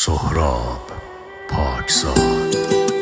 سهراب پاکزاد.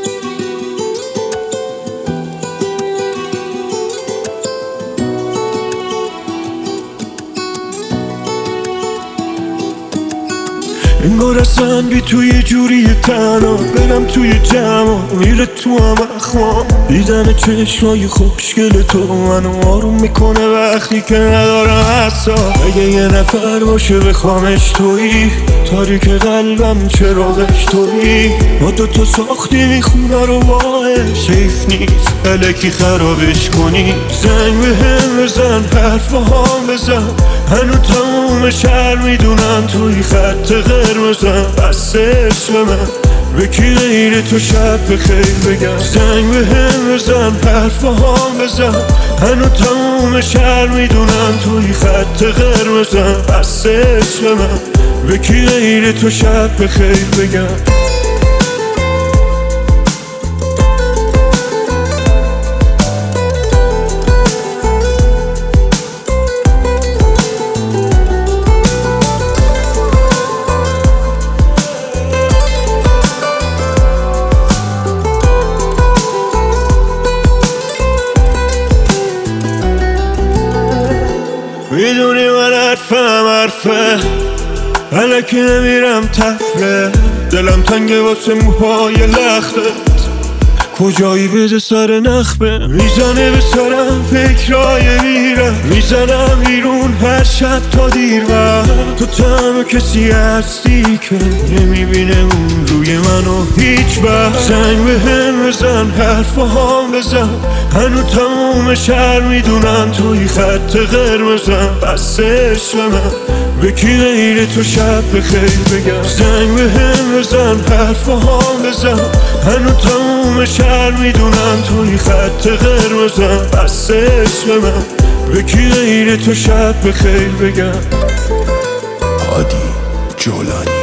انگار اصلا بی توی جوری تنها برم توی جمع میره تو هم اخوام. دیدن چشمای خوشگل تو منو آروم میکنه وقتی که ندارم حسا. اگه یه نفر باشه بخوامش تویی، تاریک قلبم چراغش تویی. ما دوتا ساختیم خونه رو باش، حیف نیست الکی خرابش کنی. زنگ بهم بزن، حرف با هم بزن، هنو تموم شهر میدونن توی خط قرمزم. بس عشق من به کی غیر تو شب بخیر بگم. زنگ بهم بزن، حرف با هم بزن، هنو تموم شهر میدونن توی خط قرمزم. بس عشق من به کی غیر تو شب بخیر بگم. میدونی من حرفه الکی نمیرم تفره. دلم تنگه واسه موهای لختت، کجایی بده سر نخبه. میزنه به سرم فکرای میرم، میزنم بیرون هر شب تا دیر وقت. تو تنها کسی هستی که نمیبینه اون روی منو هیچ وقت. زنگ بهم بزن، حرف با هم بزن، هنو تموم شهر میدونن توی خط قرمزم. بس عشق من به کی غیر تو شب بخیر بگم. زنگ بهم بزن، حرف با هم بزن، هنو تموم شهر میدونن توی خط قرمزم. بس عشق من به کی غیر تو شب بخیر بگم. هادی جولانی.